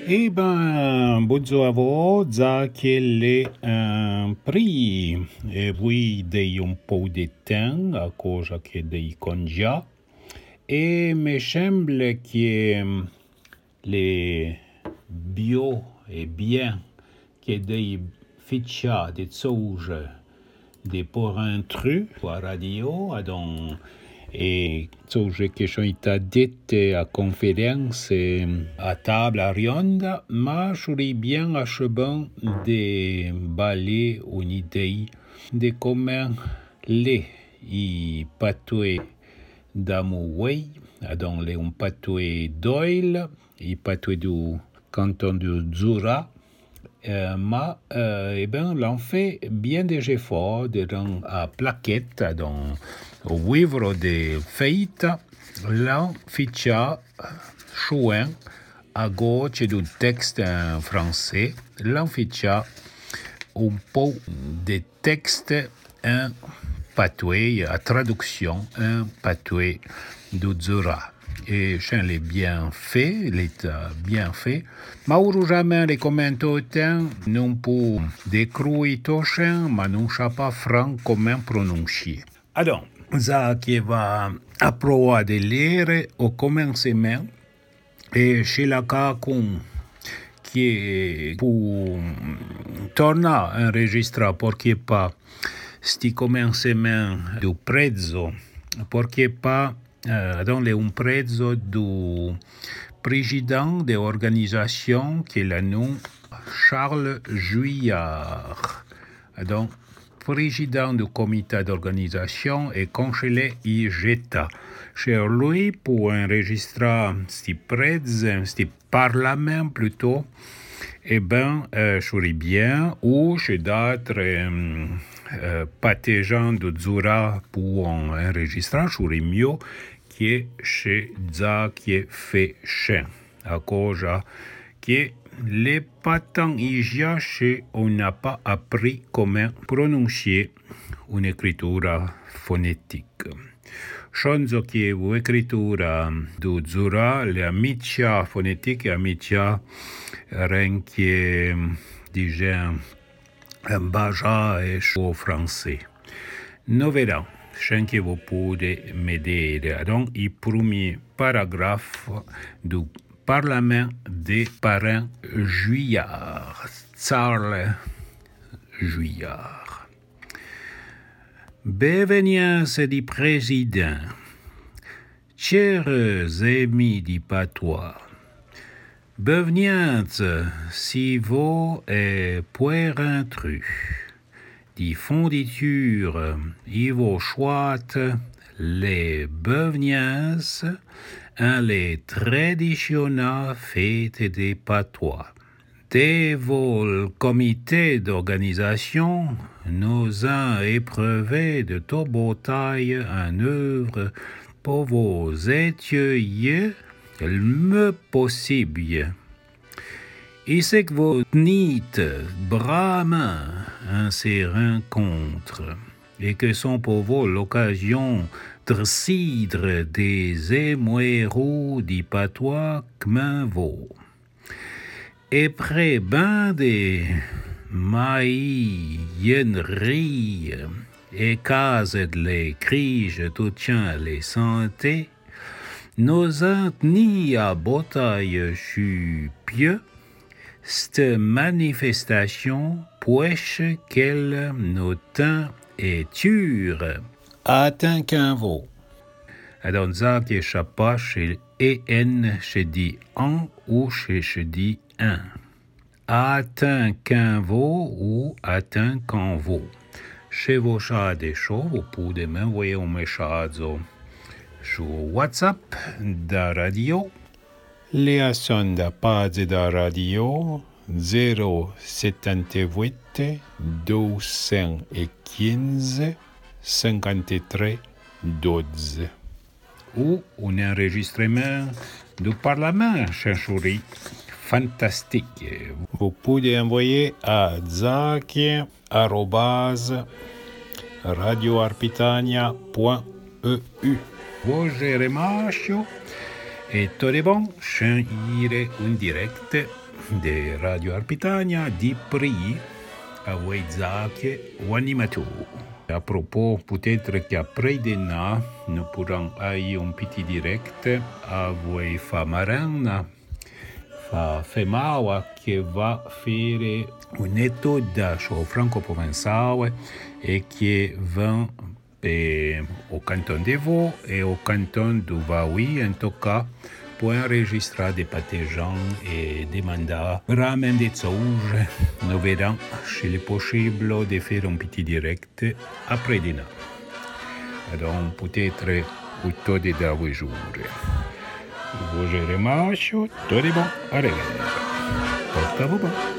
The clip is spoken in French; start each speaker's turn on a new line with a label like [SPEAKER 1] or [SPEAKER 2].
[SPEAKER 1] Eh ben, Bozzavo, za qu'elle est un prix, et oui, dei un po' de temps, à cause que dei congia, et me semble que les bio et bien que dei ficcia de sauge de por intru a radio, donc e sauge che sono dette a conférence à table à rionda, ma j'aurais bien achevé de balai une idée de comment les i patoué d'Amouway, donc les un patoué d'Oil, i patoué du canton de Zura, eh ben, l'on fait bien des efforts dans la plaquette, dans le livre de fête, l'on ficha chouin à gauche du texte en français, l'on ficha un peu de texte en patoué, à traduction en patoué du Zura. Et je l'ai bien fait, il est bien fait. Mais jamais les commentateurs non pour décrouiller tout chien, mais non sais pas franc comment prononcer. Alors, ça qui va apprendre de lire au commencement, et chez la cacon qui est pour torner à enregistrer, porque pas sti commencement du prezzo, porque pas dans un prezzo du président de l'organisation qui est le nom Charles Juillard. Donc, président du comité d'organisation et conseiller IGETA. Chez lui, pour enregistrer ce prezzo, ce parlement plutôt, eh ben, je serais bien, ou chez d'autres partisans de Zura pour enregistrer, je serais mieux que chez ça qui est fait chien. À cause que les patents ici, on n'a pas appris comment prononcer une écriture phonétique. Chose che l'écriture de Zura, la mitia phonétique et la mitia renque, disons, baja et au français. Nous verrons, que vous pouvez m'aider. Donc, le premier paragraphe du Parlement des parents Juillard, Charles Juillard. Bienvenance du président, chers amis du patois, bienvenance si vous et pour intrus, des fonditures et vos choix, les bienvenances en les traditionnelles fêtes des patois. De vos comités d'organisation, nous avons éprouvé de toute bataille en œuvre pour vous accueillir le mieux possible. Et c'est que vous tenez bravement en ces rencontres et que sont pour vous l'occasion de cidre des émoirous du patois comme vous. Et près ben des maïenneries et cases de les criges tout tient les santé, nous en tenus à bataille sur pied, cette manifestation puisse qu'elle nous tend et ture atteint qu'un veau. Alors ça qui échappe pas chez EN chez dit en ou chez dit un. Atteint qu'un veau ou atteint qu'un veau. Chez vos chats des chats, vous pouvez m'envoyer un message sur WhatsApp de radio. Les sonda page de radio 078 215 53 12 ou un enregistrement du Parlement Chanchourie fantastique. Vous pouvez envoyer à zaki@radioarpitania.eu. Voce remascio e tout est bon, chant ire un direct de Radio Arpitania di prix à Weizake ou animateur. À propos, peut-être qu'après-demain, nous pourrons avoir un petit direct avec Famarana, Femawa, qui va faire une étude sur franco-provençal et qui va au canton de Vaud et au canton du Vaoui, en tout cas, pour enregistrer des partisans et demander vraiment des choses. Nous verrons s'il est possible de faire un petit direct après-demain. Donc, peut-être plutôt de 2 jours. Vous remercie. Tout est bon. Arrivederci. Portez-vous bon.